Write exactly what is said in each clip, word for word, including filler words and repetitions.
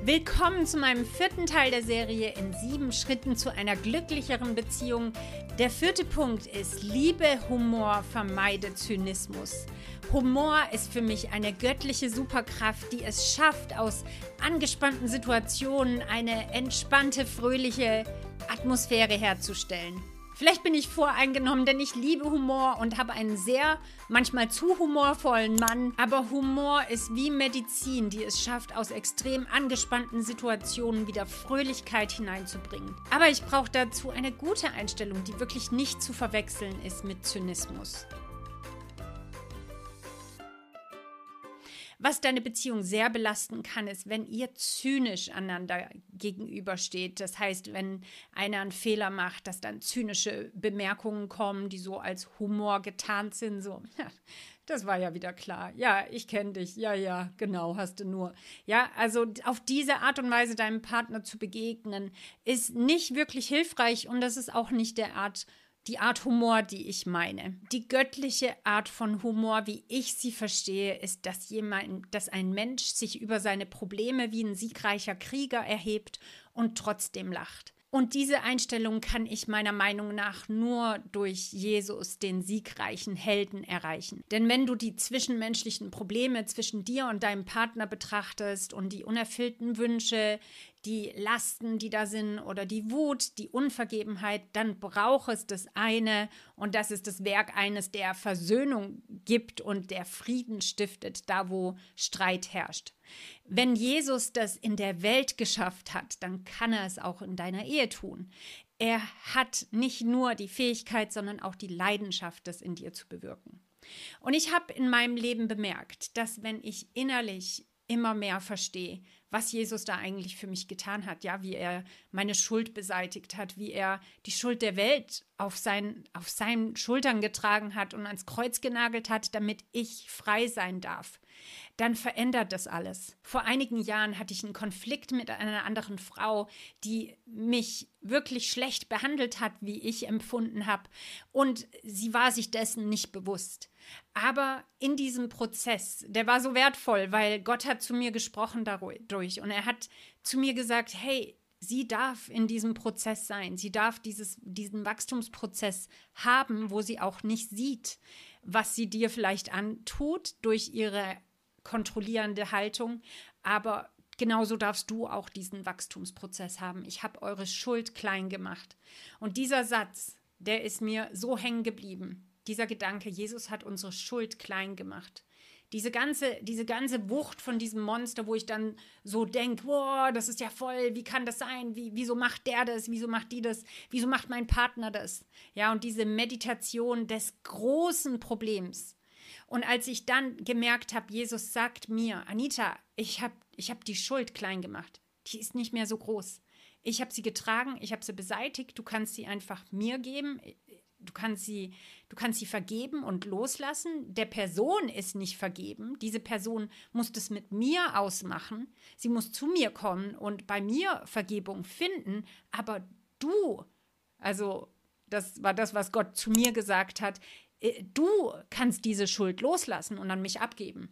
Willkommen zu meinem vierten Teil der Serie in sieben Schritten zu einer glücklicheren Beziehung. Der vierte Punkt ist: Liebe Humor, vermeide Zynismus. Humor ist für mich eine göttliche Superkraft, die es schafft, aus angespannten Situationen eine entspannte, fröhliche Atmosphäre herzustellen. Vielleicht bin ich voreingenommen, denn ich liebe Humor und habe einen sehr, manchmal zu humorvollen Mann. Aber Humor ist wie Medizin, die es schafft, aus extrem angespannten Situationen wieder Fröhlichkeit hineinzubringen. Aber ich brauche dazu eine gute Einstellung, die wirklich nicht zu verwechseln ist mit Zynismus. Was deine Beziehung sehr belasten kann, ist, wenn ihr zynisch einander gegenübersteht. Das heißt, wenn einer einen Fehler macht, dass dann zynische Bemerkungen kommen, die so als Humor getarnt sind. So, ja, das war ja wieder klar. Ja, ich kenne dich. Ja, ja, genau, hast du nur. Ja, also auf diese Art und Weise deinem Partner zu begegnen, ist nicht wirklich hilfreich und das ist auch nicht der Art Die Art Humor, die ich meine. Die göttliche Art von Humor, wie ich sie verstehe, ist, dass jemand, dass ein Mensch sich über seine Probleme wie ein siegreicher Krieger erhebt und trotzdem lacht. Und diese Einstellung kann ich meiner Meinung nach nur durch Jesus, den siegreichen Helden, erreichen. Denn wenn du die zwischenmenschlichen Probleme zwischen dir und deinem Partner betrachtest und die unerfüllten Wünsche, die Lasten, die da sind oder die Wut, die Unvergebenheit, dann braucht es das eine und das ist das Werk eines, der Versöhnung gibt und der Frieden stiftet, da wo Streit herrscht. Wenn Jesus das in der Welt geschafft hat, dann kann er es auch in deiner Ehe tun. Er hat nicht nur die Fähigkeit, sondern auch die Leidenschaft, das in dir zu bewirken. Und ich habe in meinem Leben bemerkt, dass wenn ich innerlich immer mehr verstehe, was Jesus da eigentlich für mich getan hat, ja, wie er meine Schuld beseitigt hat, wie er die Schuld der Welt auf, sein, auf seinen Schultern getragen hat und ans Kreuz genagelt hat, damit ich frei sein darf, dann verändert das alles. Vor einigen Jahren hatte ich einen Konflikt mit einer anderen Frau, die mich wirklich schlecht behandelt hat, wie ich empfunden habe. Und sie war sich dessen nicht bewusst. Aber in diesem Prozess, der war so wertvoll, weil Gott hat zu mir gesprochen dadurch. Und er hat zu mir gesagt, hey, sie darf in diesem Prozess sein. Sie darf dieses, diesen Wachstumsprozess haben, wo sie auch nicht sieht, was sie dir vielleicht antut durch ihre kontrollierende Haltung, aber genauso darfst du auch diesen Wachstumsprozess haben. Ich habe eure Schuld klein gemacht. Und dieser Satz, der ist mir so hängen geblieben. Dieser Gedanke, Jesus hat unsere Schuld klein gemacht. Diese ganze, diese ganze Wucht von diesem Monster, wo ich dann so denke, boah, das ist ja voll, wie kann das sein? Wie, wieso macht der das? Wieso macht die das? Wieso macht mein Partner das? Ja, und diese Meditation des großen Problems. Und als ich dann gemerkt habe, Jesus sagt mir, Anita, ich habe ich hab die Schuld klein gemacht. Die ist nicht mehr so groß. Ich habe sie getragen, ich habe sie beseitigt. Du kannst sie einfach mir geben. Du kannst sie, du kannst sie vergeben und loslassen. Der Person ist nicht vergeben. Diese Person muss das mit mir ausmachen. Sie muss zu mir kommen und bei mir Vergebung finden. Aber du, also das war das, was Gott zu mir gesagt hat, du kannst diese Schuld loslassen und an mich abgeben.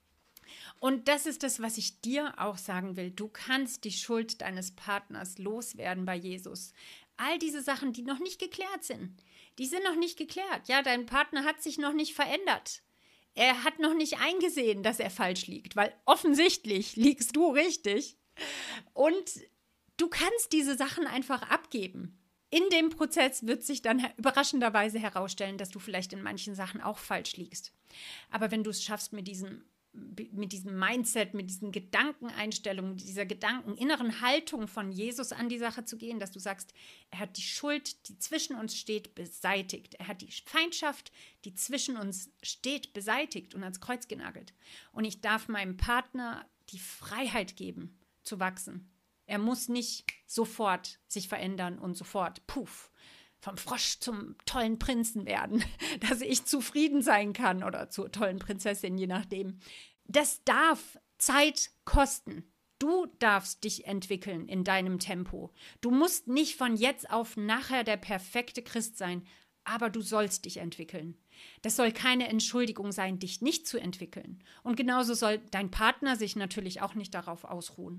Und das ist das, was ich dir auch sagen will. Du kannst die Schuld deines Partners loswerden bei Jesus. All diese Sachen, die noch nicht geklärt sind, die sind noch nicht geklärt. Ja, dein Partner hat sich noch nicht verändert. Er hat noch nicht eingesehen, dass er falsch liegt, weil offensichtlich liegst du richtig. Und du kannst diese Sachen einfach abgeben. In dem Prozess wird sich dann überraschenderweise herausstellen, dass du vielleicht in manchen Sachen auch falsch liegst. Aber wenn du es schaffst, mit diesem, mit diesem Mindset, mit diesen Gedankeneinstellungen, mit dieser gedankeninneren Haltung von Jesus an die Sache zu gehen, dass du sagst, er hat die Schuld, die zwischen uns steht, beseitigt. Er hat die Feindschaft, die zwischen uns steht, beseitigt und ans Kreuz genagelt. Und ich darf meinem Partner die Freiheit geben, zu wachsen. Er muss nicht sofort sich verändern und sofort, puff, vom Frosch zum tollen Prinzen werden, dass ich zufrieden sein kann oder zur tollen Prinzessin, je nachdem. Das darf Zeit kosten. Du darfst dich entwickeln in deinem Tempo. Du musst nicht von jetzt auf nachher der perfekte Christ sein, aber du sollst dich entwickeln. Das soll keine Entschuldigung sein, dich nicht zu entwickeln. Und genauso soll dein Partner sich natürlich auch nicht darauf ausruhen.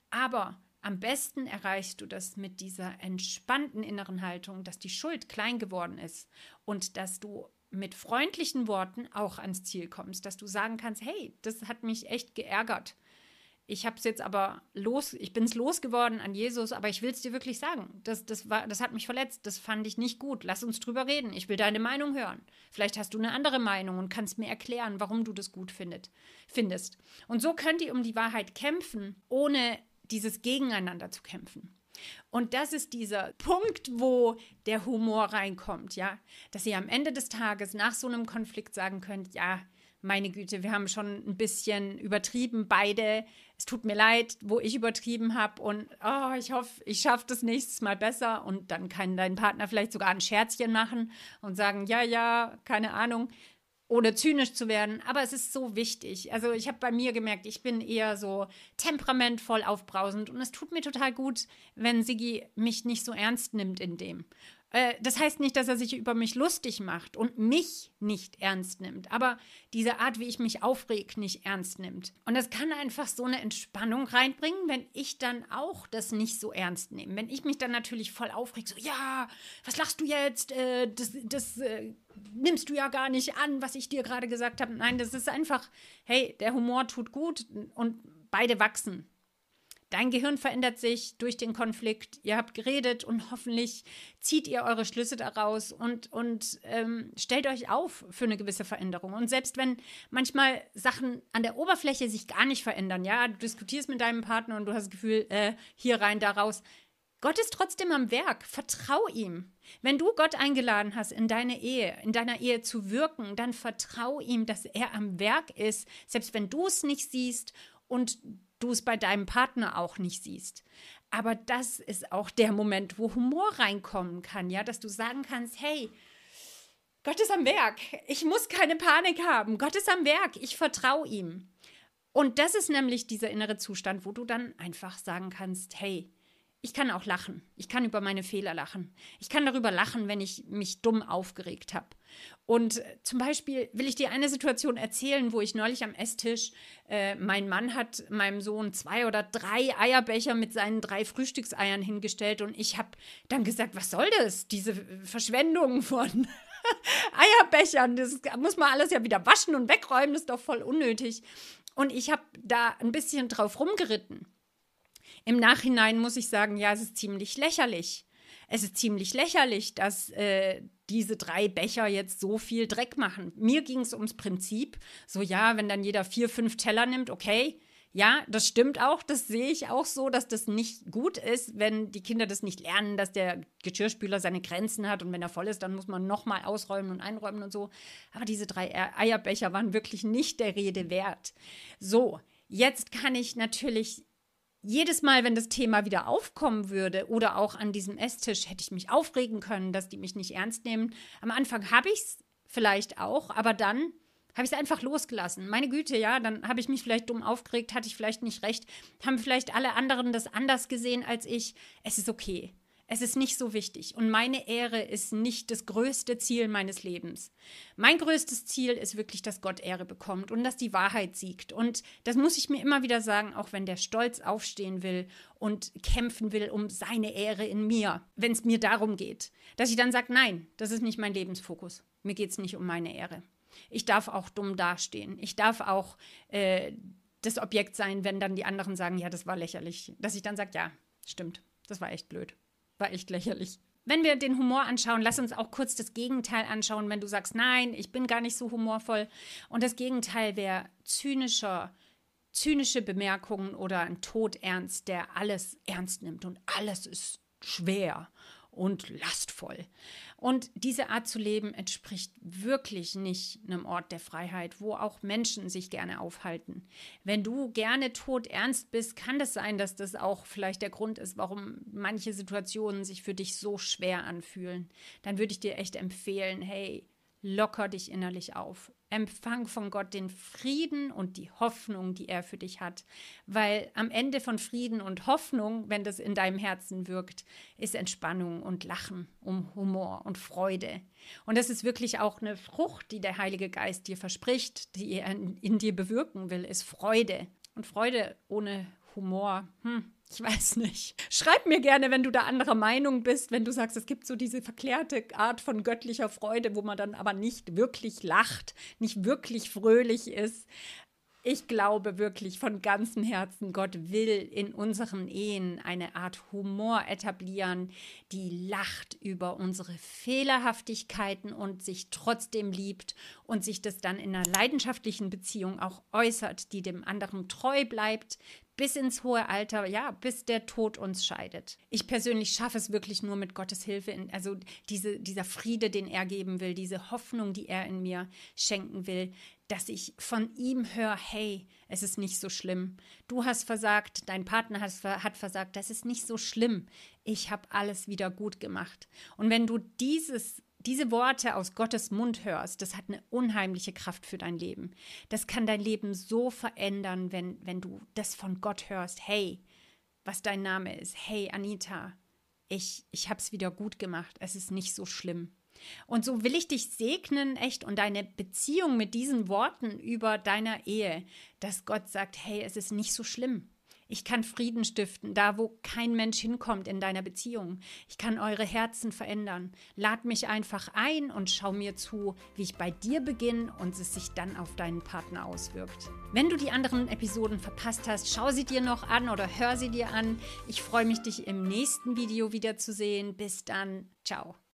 Aber am besten erreichst du das mit dieser entspannten inneren Haltung, dass die Schuld klein geworden ist und dass du mit freundlichen Worten auch ans Ziel kommst, dass du sagen kannst, hey, das hat mich echt geärgert. Ich habe es jetzt aber los, ich bin es losgeworden an Jesus, aber ich will es dir wirklich sagen. Das, das, war, das hat mich verletzt, das fand ich nicht gut. Lass uns drüber reden. Ich will deine Meinung hören. Vielleicht hast du eine andere Meinung und kannst mir erklären, warum du das gut findet, findest. Und so könnt ihr um die Wahrheit kämpfen, ohne dieses Gegeneinander zu kämpfen. Und das ist dieser Punkt, wo der Humor reinkommt, ja, dass ihr am Ende des Tages nach so einem Konflikt sagen könnt, ja, meine Güte, wir haben schon ein bisschen übertrieben, beide. Es tut mir leid, wo ich übertrieben habe und oh, ich hoffe, ich schaffe das nächstes Mal besser. Und dann kann dein Partner vielleicht sogar ein Scherzchen machen und sagen, ja, ja, keine Ahnung, ohne zynisch zu werden. Aber es ist so wichtig. Also ich habe bei mir gemerkt, ich bin eher so temperamentvoll aufbrausend und es tut mir total gut, wenn Siggi mich nicht so ernst nimmt in dem. Das heißt nicht, dass er sich über mich lustig macht und mich nicht ernst nimmt, aber diese Art, wie ich mich aufreg, nicht ernst nimmt. Und das kann einfach so eine Entspannung reinbringen, wenn ich dann auch das nicht so ernst nehme. Wenn ich mich dann natürlich voll aufreg, so, ja, was lachst du jetzt? Äh, das das äh, nimmst du ja gar nicht an, was ich dir gerade gesagt habe. Nein, das ist einfach, hey, der Humor tut gut und beide wachsen. Dein Gehirn verändert sich durch den Konflikt. Ihr habt geredet und hoffentlich zieht ihr eure Schlüsse daraus und, und ähm, stellt euch auf für eine gewisse Veränderung. Und selbst wenn manchmal Sachen an der Oberfläche sich gar nicht verändern, ja, du diskutierst mit deinem Partner und du hast das Gefühl, äh, hier rein, da raus. Gott ist trotzdem am Werk. Vertrau ihm. Wenn du Gott eingeladen hast, in deine Ehe, in deiner Ehe zu wirken, dann vertrau ihm, dass er am Werk ist, selbst wenn du es nicht siehst und du es bei deinem Partner auch nicht siehst. Aber das ist auch der Moment, wo Humor reinkommen kann, ja, dass du sagen kannst, hey, Gott ist am Werk. Ich muss keine Panik haben. Gott ist am Werk. Ich vertraue ihm. Und das ist nämlich dieser innere Zustand, wo du dann einfach sagen kannst, hey, ich kann auch lachen. Ich kann über meine Fehler lachen. Ich kann darüber lachen, wenn ich mich dumm aufgeregt habe. Und zum Beispiel will ich dir eine Situation erzählen, wo ich neulich am Esstisch, äh, mein Mann hat meinem Sohn zwei oder drei Eierbecher mit seinen drei Frühstückseiern hingestellt und ich habe dann gesagt, was soll das, diese Verschwendung von Eierbechern, das muss man alles ja wieder waschen und wegräumen, das ist doch voll unnötig. Und ich habe da ein bisschen drauf rumgeritten. Im Nachhinein muss ich sagen, ja, es ist ziemlich lächerlich. Es ist ziemlich lächerlich, dass äh, diese drei Becher jetzt so viel Dreck machen. Mir ging es ums Prinzip, so ja, wenn dann jeder vier, fünf Teller nimmt, okay, ja, das stimmt auch, das sehe ich auch so, dass das nicht gut ist, wenn die Kinder das nicht lernen, dass der Geschirrspüler seine Grenzen hat und wenn er voll ist, dann muss man nochmal ausräumen und einräumen und so. Aber diese drei Eierbecher waren wirklich nicht der Rede wert. So, jetzt kann ich natürlich jedes Mal, wenn das Thema wieder aufkommen würde oder auch an diesem Esstisch, hätte ich mich aufregen können, dass die mich nicht ernst nehmen. Am Anfang habe ich es vielleicht auch, aber dann habe ich es einfach losgelassen. Meine Güte, ja, dann habe ich mich vielleicht dumm aufgeregt, hatte ich vielleicht nicht recht, haben vielleicht alle anderen das anders gesehen als ich. Es ist okay. Es ist nicht so wichtig und meine Ehre ist nicht das größte Ziel meines Lebens. Mein größtes Ziel ist wirklich, dass Gott Ehre bekommt und dass die Wahrheit siegt. Und das muss ich mir immer wieder sagen, auch wenn der Stolz aufstehen will und kämpfen will um seine Ehre in mir, wenn es mir darum geht, dass ich dann sage, nein, das ist nicht mein Lebensfokus. Mir geht es nicht um meine Ehre. Ich darf auch dumm dastehen. Ich darf auch äh, das Objekt sein, wenn dann die anderen sagen, ja, das war lächerlich. Dass ich dann sage, ja, stimmt, das war echt blöd. War echt lächerlich. Wenn wir den Humor anschauen, lass uns auch kurz das Gegenteil anschauen, wenn du sagst, nein, ich bin gar nicht so humorvoll. Und das Gegenteil wäre zynischer, zynische Bemerkungen oder ein Todernst, der alles ernst nimmt und alles ist schwer und lastvoll. Und diese Art zu leben entspricht wirklich nicht einem Ort der Freiheit, wo auch Menschen sich gerne aufhalten. Wenn du gerne todernst bist, kann das sein, dass das auch vielleicht der Grund ist, warum manche Situationen sich für dich so schwer anfühlen. Dann würde ich dir echt empfehlen, hey, locker dich innerlich auf. Empfang von Gott den Frieden und die Hoffnung, die er für dich hat. Weil am Ende von Frieden und Hoffnung, wenn das in deinem Herzen wirkt, ist Entspannung und Lachen, um Humor und Freude. Und das ist wirklich auch eine Frucht, die der Heilige Geist dir verspricht, die er in, in dir bewirken will, ist Freude. Und Freude ohne Humor. Hm, ich weiß nicht. Schreib mir gerne, wenn du da anderer Meinung bist, wenn du sagst, es gibt so diese verklärte Art von göttlicher Freude, wo man dann aber nicht wirklich lacht, nicht wirklich fröhlich ist. Ich glaube wirklich von ganzem Herzen, Gott will in unseren Ehen eine Art Humor etablieren, die lacht über unsere Fehlerhaftigkeiten und sich trotzdem liebt und sich das dann in einer leidenschaftlichen Beziehung auch äußert, die dem anderen treu bleibt, bis ins hohe Alter, ja, bis der Tod uns scheidet. Ich persönlich schaffe es wirklich nur mit Gottes Hilfe, in, also diese, dieser Friede, den er geben will, diese Hoffnung, die er in mir schenken will, dass ich von ihm höre, hey, es ist nicht so schlimm. Du hast versagt, dein Partner hat, hat versagt, das ist nicht so schlimm. Ich habe alles wieder gut gemacht. Und wenn du dieses Diese Worte aus Gottes Mund hörst, das hat eine unheimliche Kraft für dein Leben. Das kann dein Leben so verändern, wenn, wenn du das von Gott hörst. Hey, was dein Name ist. Hey, Anita, ich, ich habe es wieder gut gemacht. Es ist nicht so schlimm. Und so will ich dich segnen, echt, und deine Beziehung mit diesen Worten über deiner Ehe, dass Gott sagt, hey, es ist nicht so schlimm. Ich kann Frieden stiften, da wo kein Mensch hinkommt in deiner Beziehung. Ich kann eure Herzen verändern. Lad mich einfach ein und schau mir zu, wie ich bei dir beginne und es sich dann auf deinen Partner auswirkt. Wenn du die anderen Episoden verpasst hast, schau sie dir noch an oder hör sie dir an. Ich freue mich, dich im nächsten Video wiederzusehen. Bis dann. Ciao.